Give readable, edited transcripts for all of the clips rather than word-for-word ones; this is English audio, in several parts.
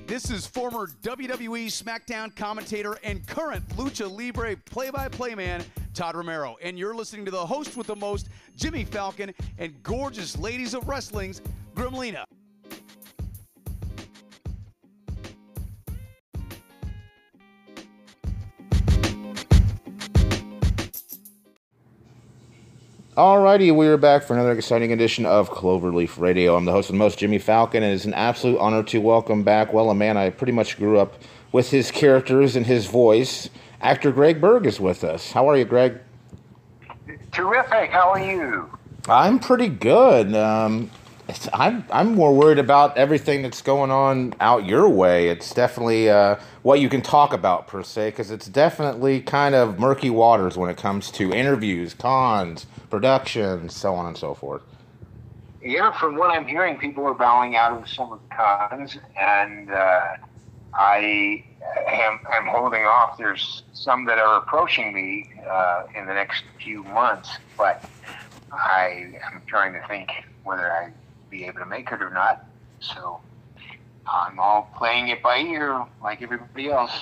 This is former WWE SmackDown commentator and current Lucha Libre play-by-play man, Todd Romero. And you're listening to the host with the most, Jimmy Falcon, and gorgeous ladies of wrestling's Grimlina. Alrighty, we are back for another exciting edition of Cloverleaf Radio. I'm the host of the most, Jimmy Falcon, and it's an absolute honor to welcome back, well, a man I pretty much grew up with his characters and his voice. Actor Greg Berg is with us. How are you, Greg? Terrific. How are you? I'm pretty good. I'm more worried about everything that's going on out your way. It's definitely what you can talk about, per se, because it's definitely kind of murky waters when it comes to interviews, cons, productions, so on and so forth. Yeah, from what I'm hearing, people are bowing out of some of the cons, and I'm holding off. There's some that are approaching me in the next few months, but I am trying to think whether I be able to make it or not. So I'm all playing it by ear like everybody else.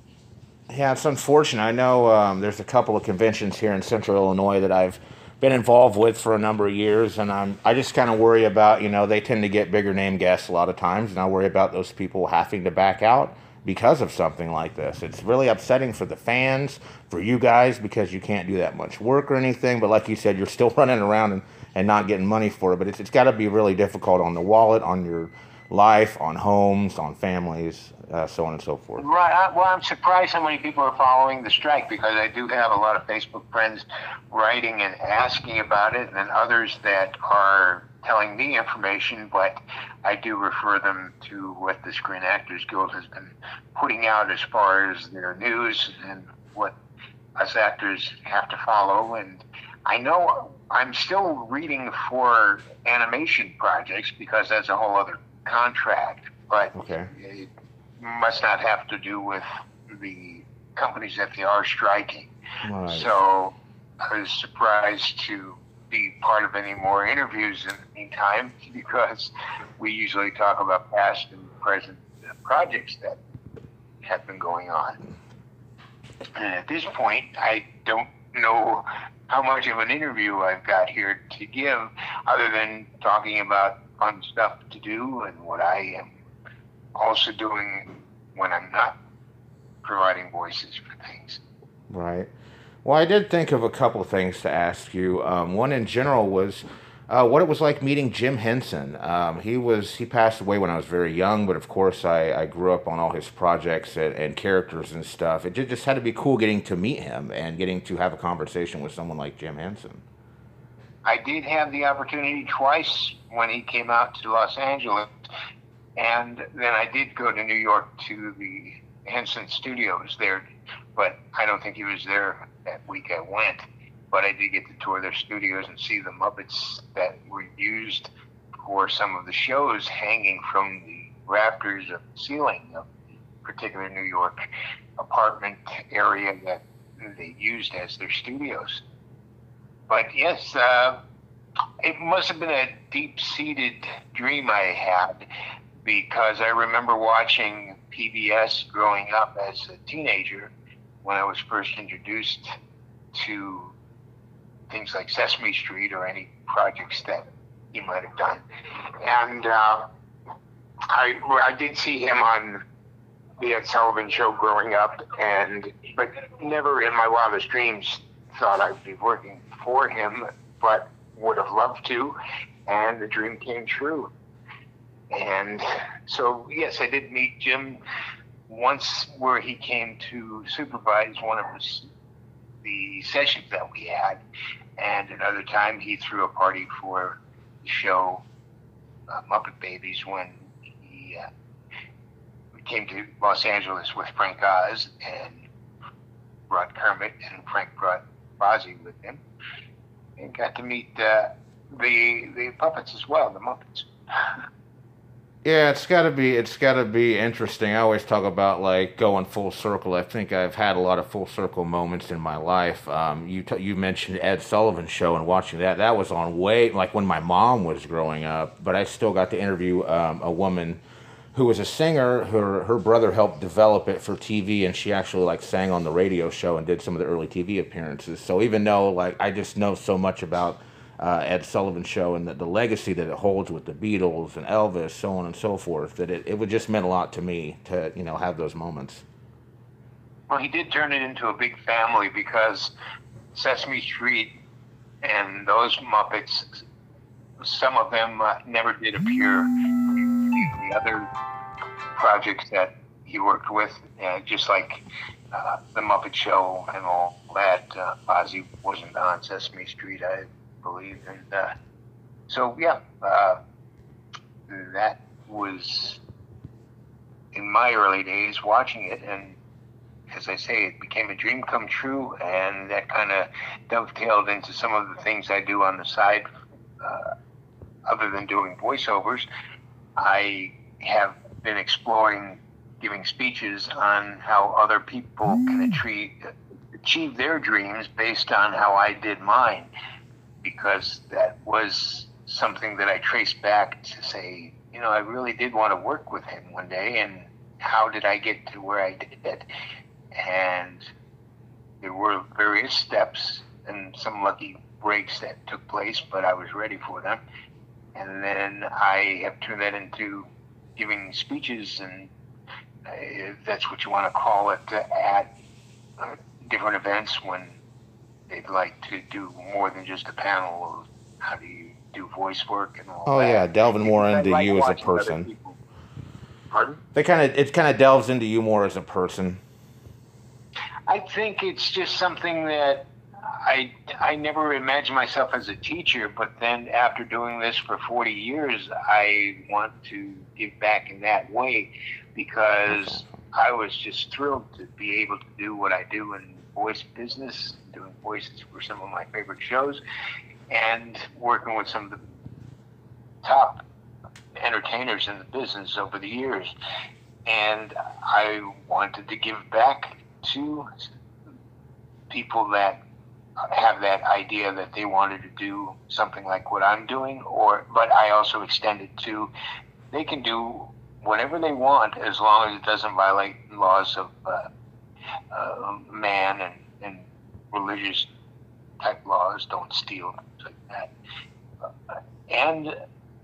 Yeah, it's unfortunate. I know there's a couple of conventions here in Central Illinois that I've been involved with for a number of years, and I just kind of worry about, they tend to get bigger name guests a lot of times, and I worry about those people having to back out because of something like this. It's really upsetting for the fans, for you guys, because you can't do that much work or anything, but like you said, you're still running around and not getting money for it, but it's got to be really difficult on the wallet, on your life, on homes, on families, so on and so forth. Right. Well, I'm surprised how many people are following the strike, because I do have a lot of Facebook friends writing and asking about it, and others that are telling me information, but I do refer them to what the Screen Actors Guild has been putting out as far as their news and what us actors have to follow. And I know I'm still reading for animation projects because that's a whole other contract, but okay. It must not have to do with the companies that they are striking. Right. So I was surprised to be part of any more interviews in the meantime, because we usually talk about past and present projects that have been going on. And at this point, I don't know how much of an interview I've got here to give, other than talking about fun stuff to do and what I am also doing when I'm not providing voices for things. Right. Well, I did think of a couple of things to ask you. One in general was what it was like meeting Jim Henson. He passed away when I was very young, but of course I grew up on all his projects and characters and stuff. It just had to be cool getting to meet him and getting to have a conversation with someone like Jim Henson. I did have the opportunity twice when he came out to Los Angeles, and then I did go to New York to the Henson Studios there, but I don't think he was there that week I went. But I did get to tour their studios and see the Muppets that were used for some of the shows hanging from the rafters of the ceiling of the particular New York apartment area that they used as their studios. But yes, it must have been a deep-seated dream I had, because I remember watching PBS growing up as a teenager when I was first introduced to things like Sesame Street or any projects that he might have done. And I did see him on the Ed Sullivan Show growing up, but never in my wildest dreams thought I'd be working for him, but would have loved to, and the dream came true. And so, yes, I did meet Jim once, where he came to supervise one of the sessions that we had, and another time he threw a party for the show Muppet Babies when he came to Los Angeles with Frank Oz and brought Kermit, and Frank brought Fozzie with him, and got to meet the puppets as well, the Muppets. Yeah, it's gotta be interesting. I always talk about like going full circle. I think I've had a lot of full circle moments in my life. You mentioned Ed Sullivan Show, and watching that was on way like when my mom was growing up, but I still got to interview a woman who was a singer. Her brother helped develop it for TV, and she actually like sang on the radio show and did some of the early TV appearances. So even though like I just know so much about Ed Sullivan Show and the legacy that it holds with the Beatles and Elvis, so on and so forth, that it would just meant a lot to me to have those moments. Well, he did turn it into a big family because Sesame Street and those Muppets, some of them never did appear in the other projects that he worked with, just like the Muppet Show and all that. Ozzy wasn't on Sesame Street, I believe, and so yeah, that was in my early days watching it, and as I say, it became a dream come true, and that kind of dovetailed into some of the things I do on the side. Other than doing voiceovers, I have been exploring giving speeches on how other people can achieve their dreams based on how I did mine, because that was something that I traced back to say, I really did want to work with him one day, and how did I get to where I did? And there were various steps and some lucky breaks that took place, but I was ready for them. And then I have turned that into giving speeches, and if that's what you want to call it, at different events when they'd like to do more than just a panel of how do you do voice work and all that. Oh yeah, delving more into like you as a person. Pardon? It kind of delves into you more as a person. I think it's just something that I never imagined myself as a teacher, but then after doing this for 40 years, I want to give back in that way, because I was just thrilled to be able to do what I do in voice business, doing voices for some of my favorite shows, and working with some of the top entertainers in the business over the years. And I wanted to give back to people that have that idea that they wanted to do something like what I'm doing, but I also extended to they can do whatever they want as long as it doesn't violate laws of man and religious type laws. Don't steal, things like that. And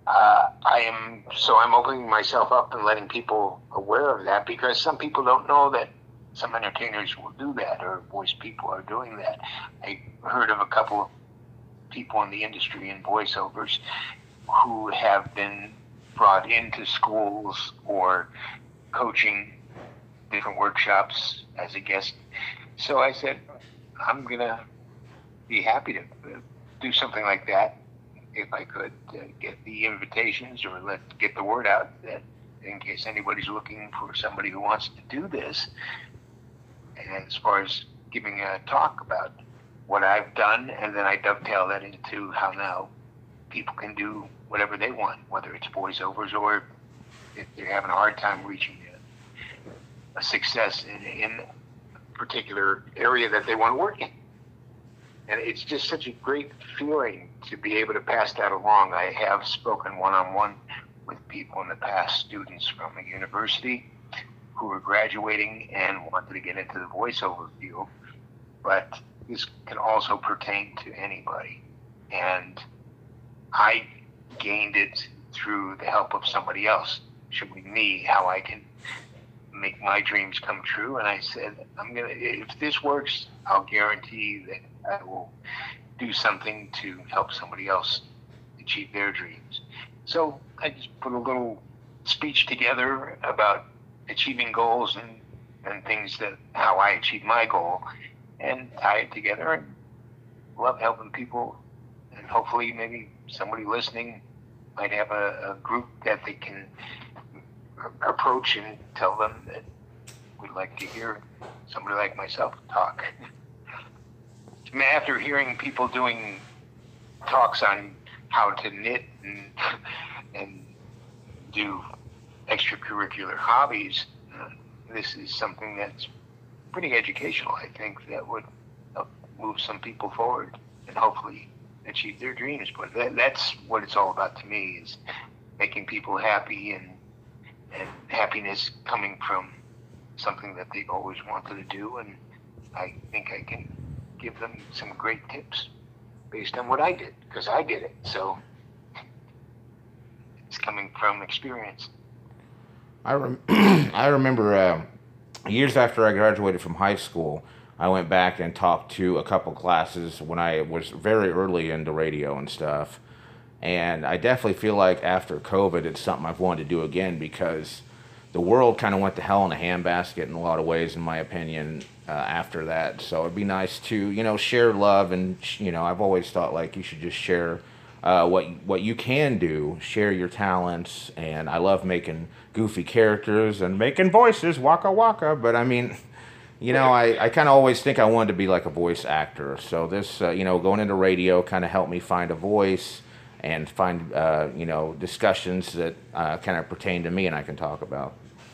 I'm opening myself up and letting people aware of that, because some people don't know that some entertainers will do that, or voice people are doing that. I heard of a couple of people in the industry in voiceovers who have been brought into schools or coaching different workshops as a guest. So I said, I'm going to be happy to do something like that if I could get the invitations or get the word out that in case anybody's looking for somebody who wants to do this. And as far as giving a talk about what I've done, and then I dovetail that into how now people can do whatever they want, whether it's voiceovers or if they're having a hard time reaching a success in a particular area that they want to work in. And it's just such a great feeling to be able to pass that along. I have spoken one-on-one with people in the past, students from a university who are graduating and wanted to get into the voiceover field, but this can also pertain to anybody. And I gained it through the help of somebody else, showing me how I can make my dreams come true. And I said, if this works, I'll guarantee that I will do something to help somebody else achieve their dreams. So I just put a little speech together about achieving goals and things that how I achieve my goal, and tie it together, and love helping people. And hopefully maybe somebody listening might have a group that they can approach and tell them that we'd like to hear somebody like myself talk. After hearing people doing talks on how to knit and do extracurricular hobbies, this is something that's pretty educational. I think that would help move some people forward and hopefully achieve their dreams. But that's what it's all about to me, is making people happy and and happiness coming from something that they've always wanted to do. And I think I can give them some great tips based on what I did, because I did it. So it's coming from experience. I remember years after I graduated from high school, I went back and talked to a couple classes when I was very early into radio and stuff. And I definitely feel like after COVID, it's something I've wanted to do again, because the world kind of went to hell in a handbasket in a lot of ways, in my opinion, after that. So it'd be nice to, share love. And, I've always thought like you should just share what you can do, share your talents. And I love making goofy characters and making voices, waka waka. But I mean, I kind of always think I wanted to be like a voice actor. So this, going into radio kind of helped me find a voice and find, discussions that kind of pertain to me and I can talk about.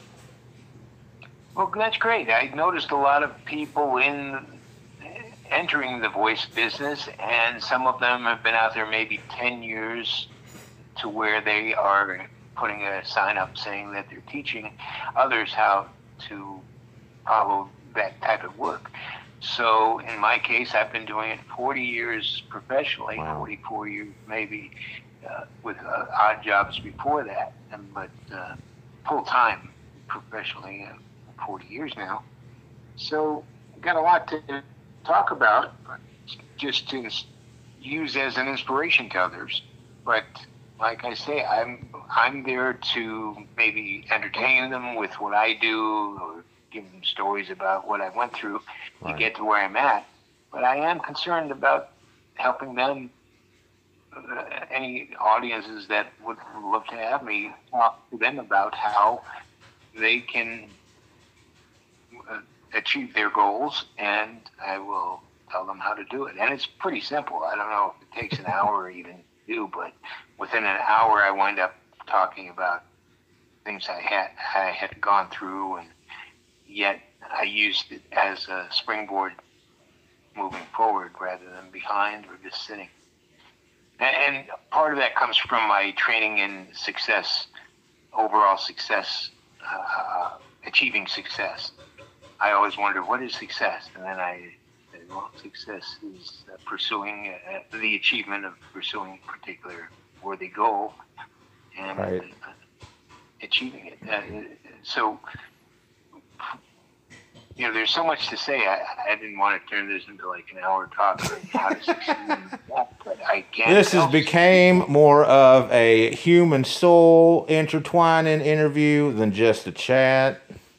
Well, that's great. I noticed a lot of people entering the voice business, and some of them have been out there maybe 10 years to where they are putting a sign up saying that they're teaching others how to follow that type of work. So in my case, I've been doing it 40 years professionally, wow. 44 years maybe with odd jobs before that, but full-time professionally 40 years now. So I've got a lot to talk about, just to use as an inspiration to others. But like I say, I'm there to maybe entertain them with what I do, or give them stories about what I went through to get to where I'm at. But I am concerned about helping them, any audiences that would love to have me talk to them about how they can achieve their goals, and I will tell them how to do it. And it's pretty simple. I don't know if it takes an hour even to do, but within an hour I wind up talking about things I had gone through, and yet I used it as a springboard moving forward rather than behind or just sitting. And part of that comes from my training in success, overall success, achieving success. I always wondered, what is success? And then I said, well, success is pursuing the achievement of pursuing a particular worthy goal and achieving it. So, there's so much to say. I didn't want to turn this into like an hour talk on how to succeed in that, but I can't. This has became more of a human soul intertwining interview than just a chat.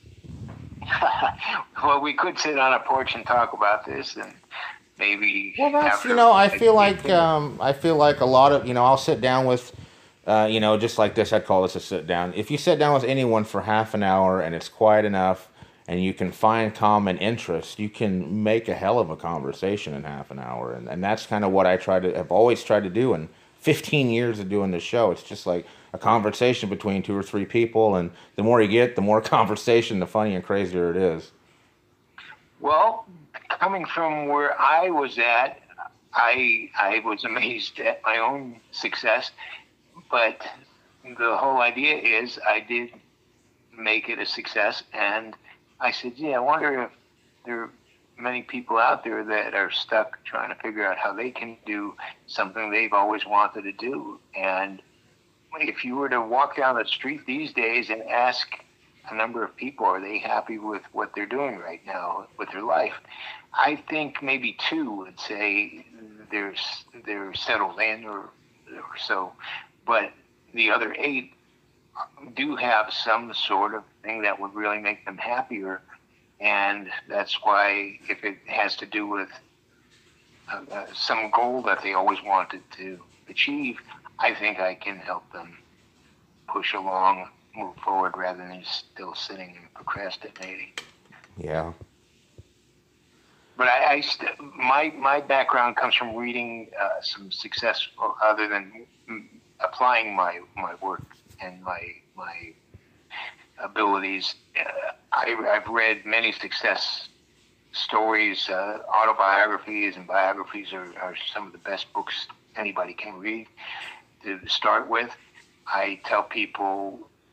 Well, we could sit on a porch and talk about this, and maybe. Well, that's I feel like a lot of I'll sit down with, just like this. I'd call this a sit down. If you sit down with anyone for half an hour and it's quiet enough, and you can find common interest, you can make a hell of a conversation in half an hour, and that's kind of what I've always tried to do in 15 years of doing this show. It's just like a conversation between 2 or 3 people, and the more you get, the more conversation, the funnier and crazier it is. Well, coming from where I was at, I was amazed at my own success, but the whole idea is I did make it a success, and I said, I wonder if there are many people out there that are stuck trying to figure out how they can do something they've always wanted to do. And if you were to walk down the street these days and ask a number of people, are they happy with what they're doing right now with their life? I think maybe 2 would say they're settled in or so, but the other 8 do have some sort of thing that would really make them happier. And that's why, if it has to do with some goal that they always wanted to achieve, I think I can help them push along, move forward, rather than still sitting and procrastinating. Yeah. But my background comes from reading some success, other than applying my work and my abilities. I've read many success stories, autobiographies, and biographies are some of the best books anybody can read to start with. I tell people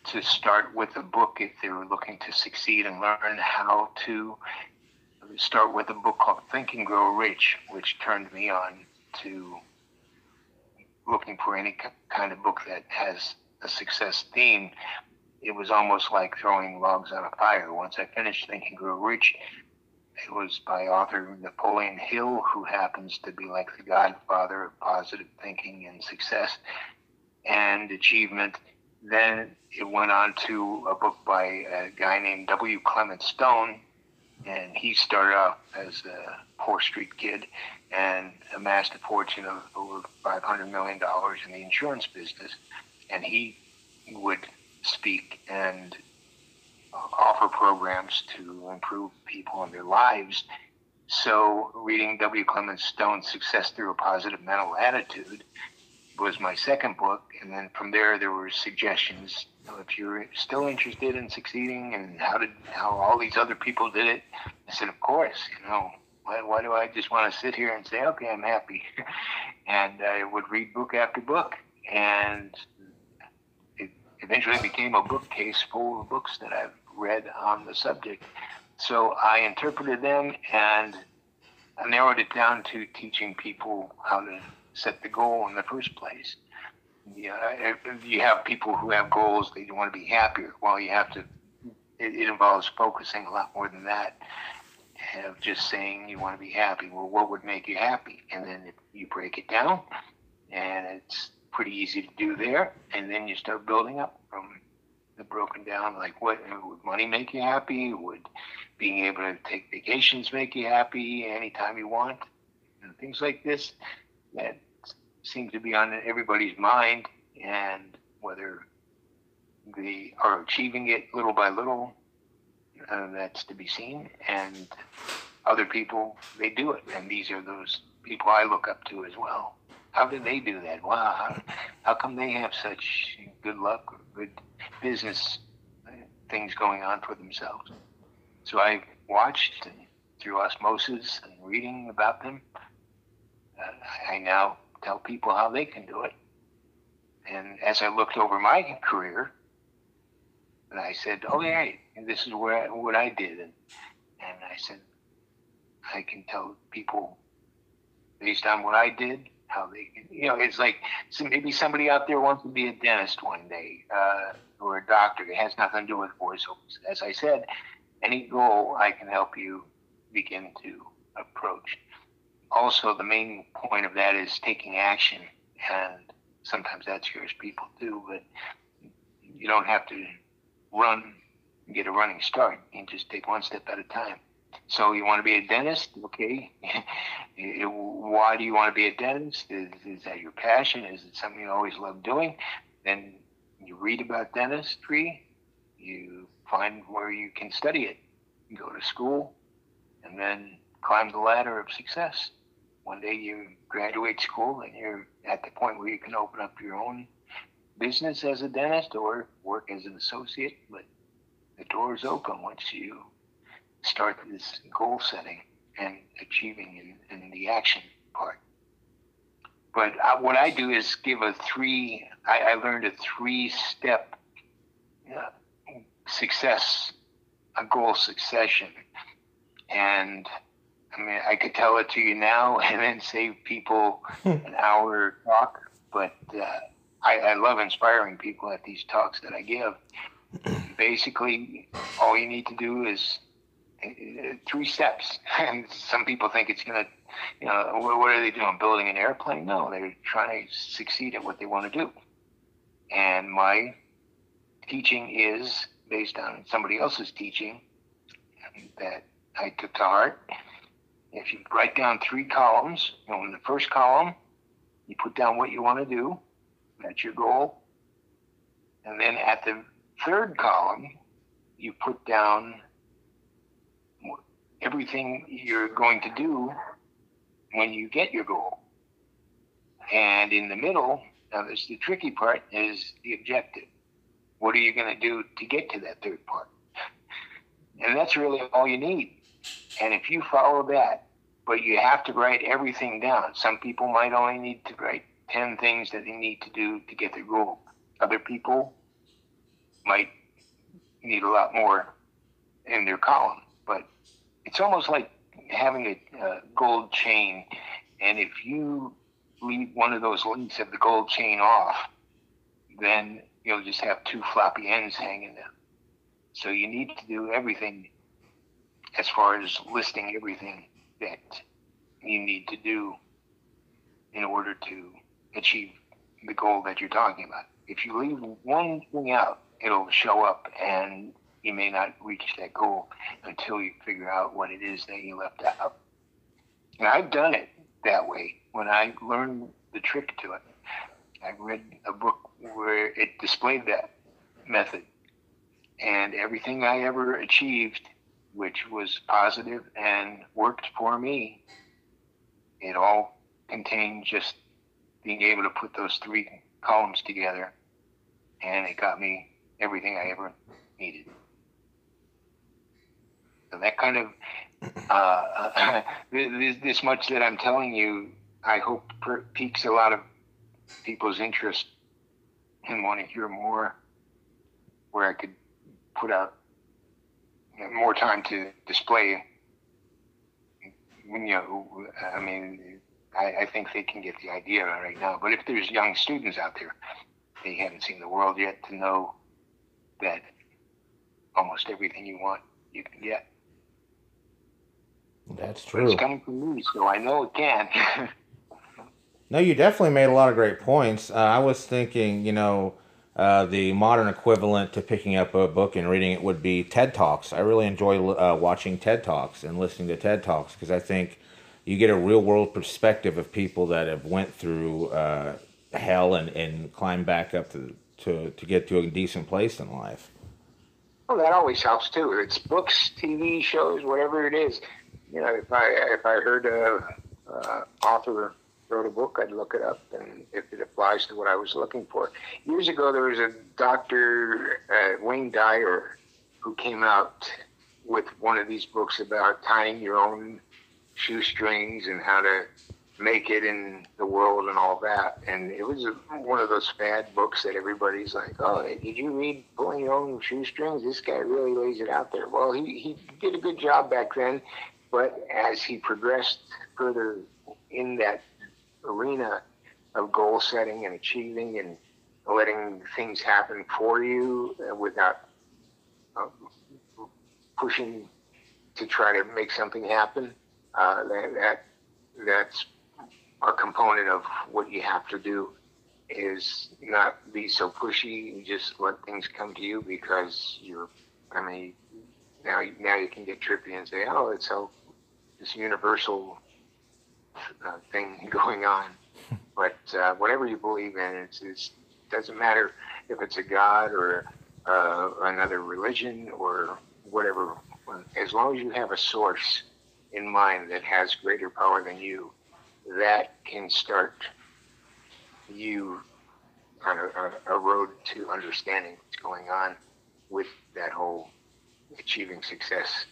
to start with a book if they were looking to succeed and learn how to start with a book called Think and Grow Rich, which turned me on to looking for any kind of book that has a success theme. It was almost like throwing logs on a fire. Once I finished Think and Grow Rich, it was by author Napoleon Hill, who happens to be like the godfather of positive thinking and success and achievement. Then it went on to a book by a guy named W. Clement Stone, and he started off as a poor street kid and amassed a fortune of over $500 million in the insurance business. And he would speak and offer programs to improve people and their lives. So reading W. Clement Stone's Success Through a Positive Mental Attitude was my second book. And then from there were suggestions. If you're still interested in succeeding and how all these other people did it, I said, of course, why do I just want to sit here and say, okay, I'm happy? And I would read book after book. And it eventually became a bookcase full of books that I've read on the subject. So I interpreted them and I narrowed it down to teaching people how to set the goal in the first place. You have people who have goals, they want to be happier. Well, it involves focusing a lot more than that. Of just saying you want to be happy. Well, what would make you happy? And then if you break it down, and it's pretty easy to do there, and then you start building up from the broken down, like would money make you happy? Would being able to take vacations make you happy anytime you want? And things like this that seem to be on everybody's mind, and whether they are achieving it little by little, that's to be seen. And other people, they do it, and these are those people I look up to as well. How do they do that? Wow, how come they have such good luck or good business things going on for themselves? So I watched, and through osmosis and reading about them, I now tell people how they can do it. And as I looked over my career, and I said, oh yeah, this is what I did. And I said, I can tell people based on what I did, how they can, it's like maybe somebody out there wants to be a dentist one day, or a doctor. It has nothing to do with voiceovers. As I said, any goal I can help you begin to approach. Also, the main point of that is taking action. And sometimes that scares people too, but you don't have to run and get a running start. You can just take one step at a time. So you want to be a dentist? Okay. Why do you want to be a dentist? Is that your passion? Is it something you always loved doing? Then you read about dentistry. You find where you can study it. You go to school and then climb the ladder of success. One day you graduate school and you're at the point where you can open up your own business as a dentist or work as an associate, but the door is open once you start this goal setting and achieving in the action part. But what I do is give I learned a 3-step success, a goal succession. And I mean, I could tell it to you now and then save people an hour talk, but I love inspiring people at these talks that I give. Basically, all you need to do is 3 steps. And some people think it's going to, what are they doing? Building an airplane? No, they're trying to succeed at what they want to do. And my teaching is based on somebody else's teaching that I took to heart. If you write down 3 columns, in the first column, you put down what you want to do. That's your goal. And then at the 3rd column, you put down everything you're going to do when you get your goal. And in the middle, now this the tricky part, is the objective. What are you going to do to get to that 3rd part? And that's really all you need. And if you follow that, but you have to write everything down. Some people might only need to write 10 things that they need to do to get their goal. Other people might need a lot more in their column. But it's almost like having a gold chain, and if you leave one of those links of the gold chain off, then you'll just have two floppy ends hanging there. So you need to do everything as far as listing everything that you need to do in order to achieve the goal that you're talking about. If you leave one thing out, it'll show up and you may not reach that goal until you figure out what it is that you left out. And I've done it that way. When I learned the trick to it, I read a book where it displayed that method. And everything I ever achieved, which was positive and worked for me, it all contained just being able to put those three columns together. And it got me everything I ever needed. So that kind of, this much that I'm telling you, I hope piques a lot of people's interest and want to hear more, where I could put out more time to display. You know, I mean, I think they can get the idea right now. But if there's young students out there, they haven't seen the world yet to know that almost everything you want, you can get. That's true. But it's coming from me, so I know it can. No, you definitely made a lot of great points. I was thinking, you know, the modern equivalent to picking up a book and reading it would be TED Talks. I really enjoy watching TED Talks and listening to TED Talks because I think you get a real world perspective of people that have went through hell and climbed back up to get to a decent place in life. Well, that always helps too. It's books, TV shows, whatever it is. You know, if I heard a author wrote a book, I'd look it up, and if it applies to what I was looking for. Years ago, there was a doctor, Wayne Dyer, who came out with one of these books about tying your own shoestrings and how to make it in the world and all that. And it was one of those fad books that everybody's like, oh, did you read Pulling Your Own Shoestrings? This guy really lays it out there. Well, he did a good job back then, but as he progressed further in that arena of goal setting and achieving and letting things happen for you without pushing to try to make something happen, that's a component of what you have to do, is not be so pushy and just let things come to you, because now you can get trippy and say, oh, it's so this universal thing going on. But whatever you believe in, it doesn't matter if it's a God or another religion or whatever. As long as you have a source in mind that has greater power than you, that can start you on a road to understanding what's going on with that whole achieving success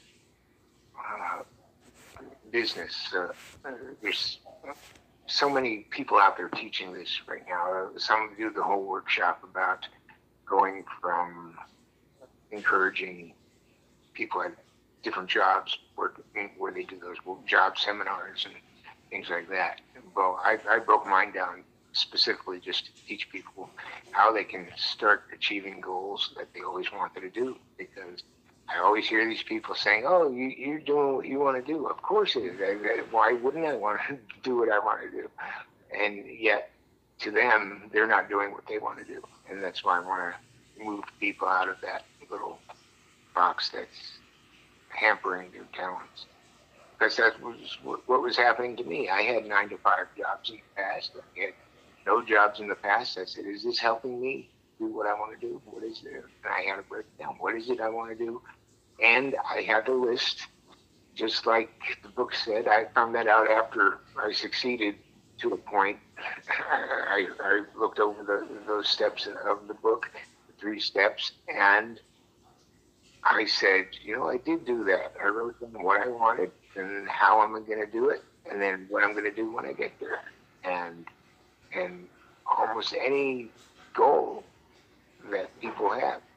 business. There's so many people out there teaching this right now. Some do the whole workshop about going from encouraging people at different jobs where they do those job seminars and things like that. Well, I broke mine down specifically just to teach people how they can start achieving goals that they always wanted to do, because I always hear these people saying, oh, you're doing what you want to do. Of course it is. Why wouldn't I want to do what I want to do? And yet, to them, they're not doing what they want to do. And that's why I want to move people out of that little box that's hampering their talents. Because that was what was happening to me. I had 9-to-5 jobs in the past. I had no jobs in the past. I said, is this helping me do what I want to do? What is it? And I had to break it down. What is it I want to do? And I had to list, just like the book said. I found that out after I succeeded to a point. I looked over those steps of the book, the 3 steps, and I said, I did do that. I wrote down what I wanted and how I'm going to do it, and then what I'm going to do when I get there. And almost any goal that people have,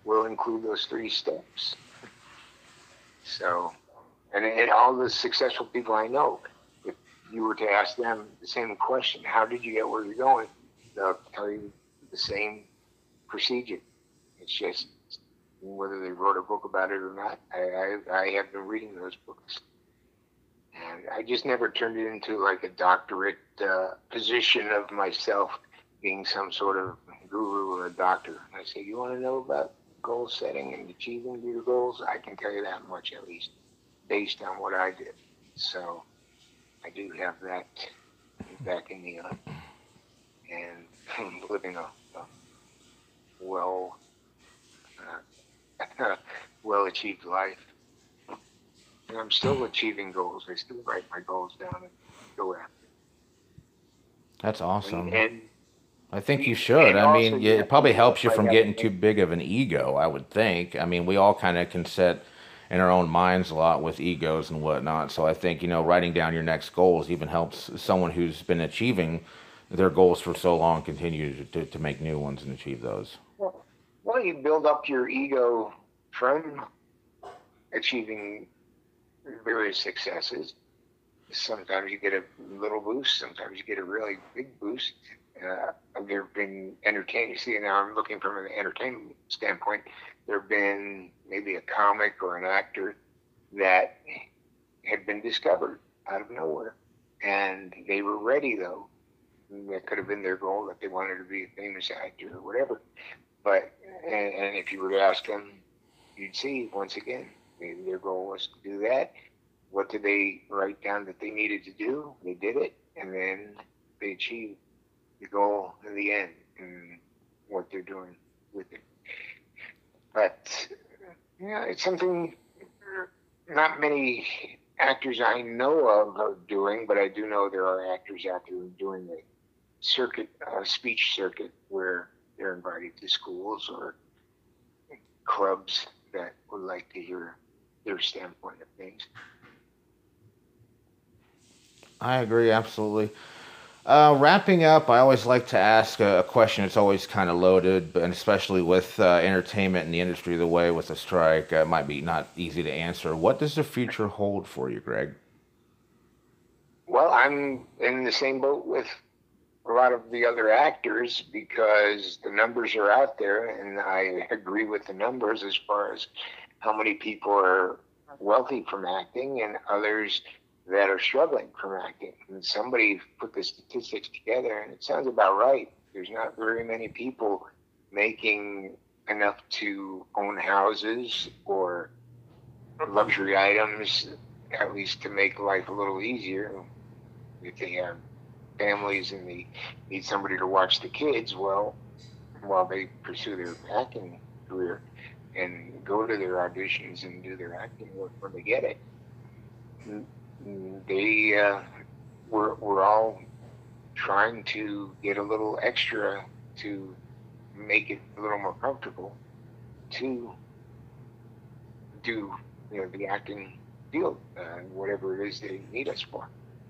will include those 3 steps. So, and all the successful people I know, if you were to ask them the same question, how did you get where you're going? They'll tell you the same procedure. It's just whether they wrote a book about it or not. I have been reading those books. And I just never turned it into like a doctorate position of myself being some sort of guru or a doctor. I say, you want to know about goal setting and achieving your goals? I can tell you that much, at least, based on what I did. So I do have that backing me up. And I'm living a well-achieved life. And I'm still achieving goals. I still write my goals down and go after it. That's awesome. And I think you should. I mean, also, it probably helps you from getting too big of an ego, I would think. I mean, we all kind of can set in our own minds a lot with egos and whatnot. So I think, writing down your next goals even helps someone who's been achieving their goals for so long continue to make new ones and achieve those. Well, you build up your ego from achieving various successes. Sometimes you get a little boost. Sometimes you get a really big boost. There have been entertainers. See, now I'm looking from an entertainment standpoint. There have been maybe a comic or an actor that had been discovered out of nowhere. And they were ready, though. That could have been their goal, that they wanted to be a famous actor or whatever. But, and if you were to ask them, you'd see, once again, maybe their goal was to do that. What did they write down that they needed to do? They did it, and then they achieved the goal in the end and what they're doing with it. But, it's something not many actors I know of are doing, but I do know there are actors out there doing the circuit, speech circuit, where they're invited to schools or clubs that would like to hear their standpoint of things. I agree, absolutely. Wrapping up, I always like to ask a question that's always kind of loaded, and especially with entertainment and the industry the way with a strike, it might be not easy to answer. What does the future hold for you, Greg? Well, I'm in the same boat with a lot of the other actors because the numbers are out there, and I agree with the numbers as far as how many people are wealthy from acting and others that are struggling from acting. And somebody put the statistics together, and it sounds about right. There's not very many people making enough to own houses or luxury items, at least to make life a little easier. If they have families and they need somebody to watch the kids, well, while they pursue their acting career and go to their auditions and do their acting work when they get it, we're all trying to get a little extra to make it a little more comfortable to do the acting field, whatever it is they need us for.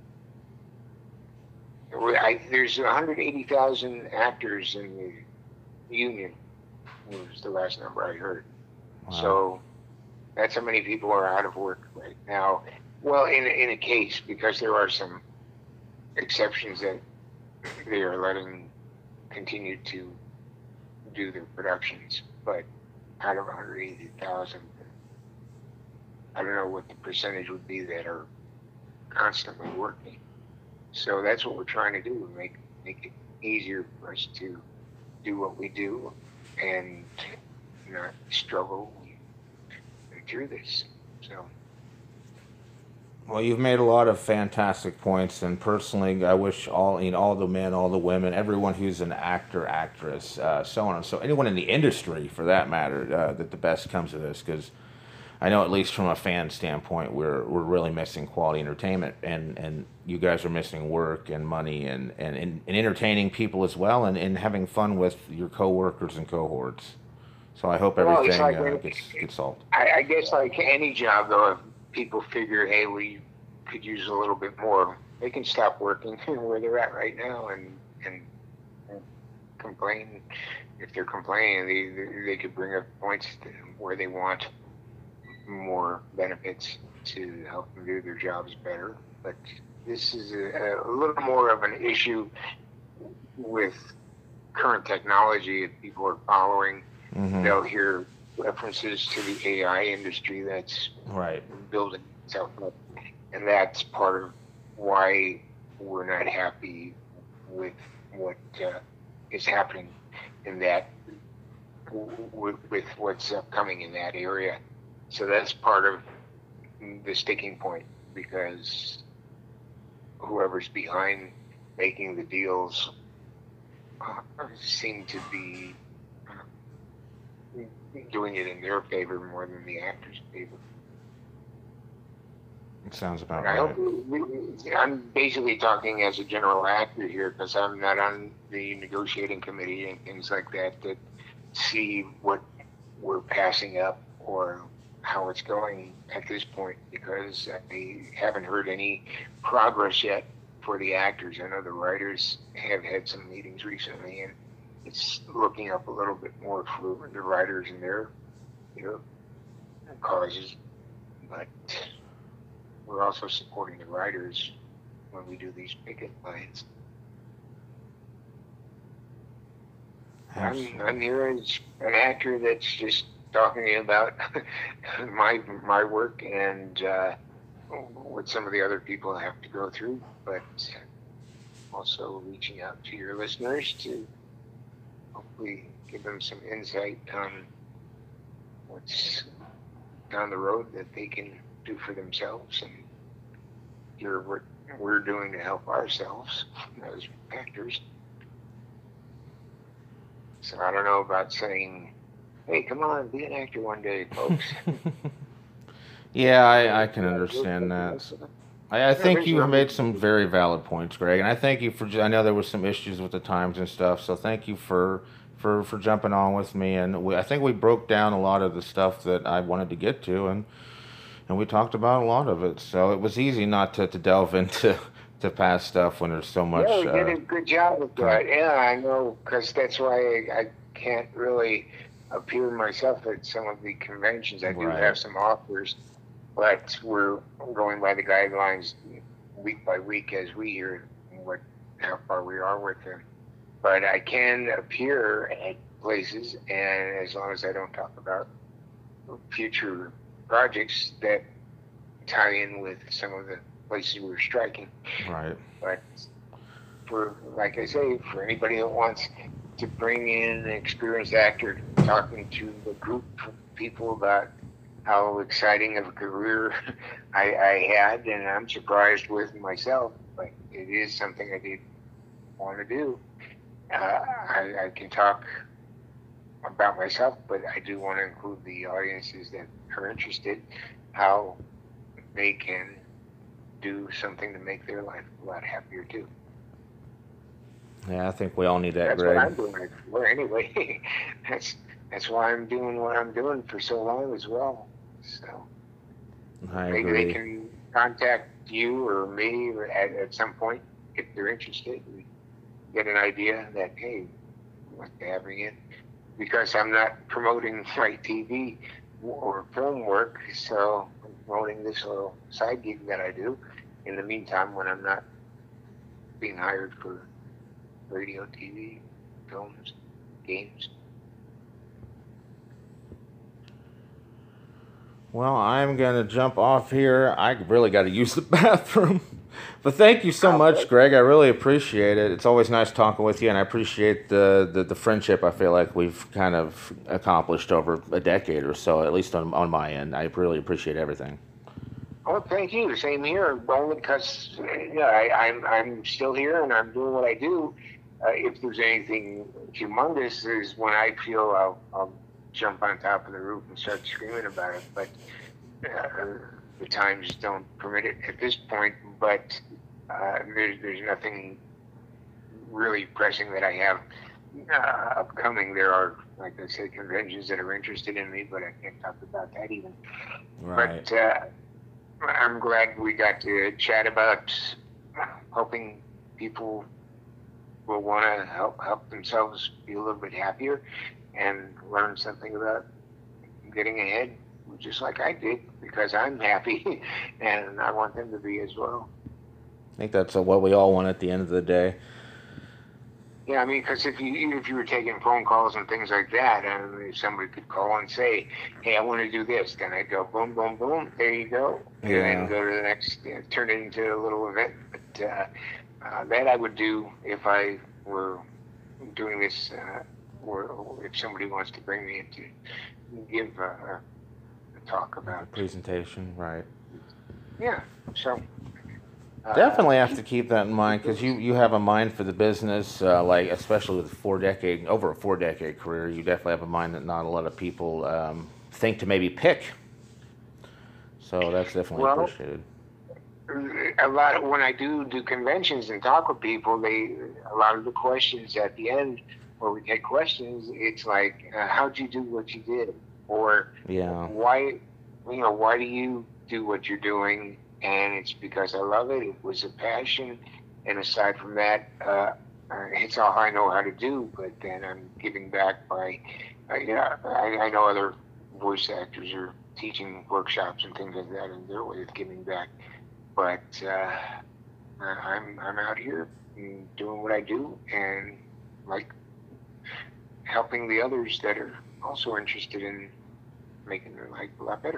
There's 180,000 actors in the union, was the last number I heard. Wow. So that's how many people are out of work right now. Well, in a case, because there are some exceptions that they are letting continue to do their productions, but out of 180,000, I don't know what the percentage would be that are constantly working. So that's what we're trying to do, make it easier for us to do what we do and not struggle through this. So. Well, you've made a lot of fantastic points, and personally, I wish all the men, all the women, everyone who's an actor, actress, so on and so, anyone in the industry for that matter, that the best comes of this, because I know at least from a fan standpoint, we're really missing quality entertainment, and you guys are missing work and money and entertaining people as well, and having fun with your coworkers and cohorts. So I hope everything gets solved. I guess like any job, though, if people figure, hey, we could use a little bit more, they can stop working where they're at right now and complain, if they're complaining, they could bring up points where they want more benefits to help them do their jobs better. But this is a little more of an issue with current technology. If people are following, they'll hear references to the AI industry that's building itself up. And that's part of why we're not happy with what is happening in that, with what's upcoming in that area. So that's part of the sticking point, because whoever's behind making the deals seem to be doing it in their favor more than the actors' favor. It sounds about right. right. I'm basically talking as a general actor here, because I'm not on the negotiating committee and things like that see what we're passing up or how it's going at this point, because I haven't heard any progress yet for the actors. I know the writers have had some meetings recently, and it's looking up a little bit more for the writers and their causes, but we're also supporting the writers when we do these picket lines. I'm here as an actor that's just talking about my work and what some of the other people have to go through, but also reaching out to your listeners to hopefully give them some insight on what's down the road that they can do for themselves, and hear what we're doing to help ourselves as actors. So I don't know about saying, hey, come on, be an actor one day, folks. Yeah, I can understand that. I think you made some very valid points, Greg, and I thank you for. I know there was some issues with the times and stuff, so thank you for jumping on with me. And I think we broke down a lot of the stuff that I wanted to get to, and we talked about a lot of it. So it was easy not to delve into past stuff when there's so much. Yeah, we did a good job with that. Yeah, I know, because that's why I can't really appear myself at some of the conventions. I do have some offers, but we're going by the guidelines week by week as we hear how far we are with them. But I can appear at places, and as long as I don't talk about future projects that tie in with some of the places we're striking. Right. But like I say, for anybody that wants to bring in an experienced actor, talking to a group of people about how exciting of a career I had, and I'm surprised with myself, but it is something I did want to do. I can talk about myself, but I do want to include the audiences that are interested, how they can do something to make their life a lot happier too. Yeah, I think we all need that, That's Greg. What I'm doing it for anyway. That's why I'm doing what I'm doing for so long as well. So maybe they can contact you or me at some point if they're interested and get an idea that, hey, what they're having it, because I'm not promoting my TV or film work, so I'm promoting this little side gig that I do in the meantime when I'm not being hired for radio, TV, films, games. Well, I'm going to jump off here. I really got to use the bathroom. But thank you so much, Greg. I really appreciate it. It's always nice talking with you, and I appreciate the friendship I feel like we've kind of accomplished over a decade or so, at least on my end. I really appreciate everything. Oh, thank you. Same here. Only because I'm still here and I'm doing what I do. If there's anything humongous, is when I feel I'll jump on top of the roof and start screaming about it. But the times don't permit it at this point. But there's nothing really pressing that I have upcoming. There are, like I said, conventions that are interested in me, but I can't talk about that even. Right. But I'm glad we got to chat about hoping people will want to help themselves be a little bit happier and learn something about getting ahead, just like I did, because I'm happy and I want them to be as well. I think that's what we all want at the end of the day. Yeah, I mean, because if you were taking phone calls and things like that, and if somebody could call and say, "Hey, I want to do this," then I'd go, "Boom, boom, boom, there you go," and then go to the next, turn it into a little event. But that I would do if I were doing this, or if somebody wants to bring me in to give a talk about a presentation, right? Yeah, so. Definitely have to keep that in mind, because you have a mind for the business, like especially with over a 4-decade career. You definitely have a mind that not a lot of people think to maybe pick. So that's definitely appreciated. A lot of, when I do conventions and talk with people, a lot of the questions at the end, where we take questions, it's like, how'd you do what you did, or why do you do what you're doing? And it's because I love it. It was a passion. And aside from that, it's all I know how to do. But then I'm giving back by, I know other voice actors are teaching workshops and things like that, and their way of giving back. But I'm out here doing what I do, and like helping the others that are also interested in making their life a lot better.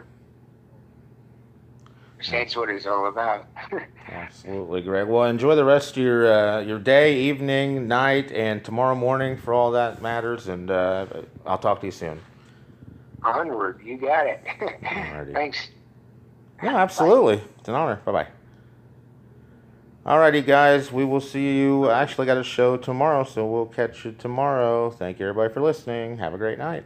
That's what it's all about. Absolutely, Greg. Well, enjoy the rest of your day, evening, night, and tomorrow morning for all that matters. And I'll talk to you soon. Onward, you got it. Thanks. Yeah, absolutely. Bye. It's an honor. Bye-bye. Alrighty, guys. We will see you. I actually got a show tomorrow, so we'll catch you tomorrow. Thank you, everybody, for listening. Have a great night.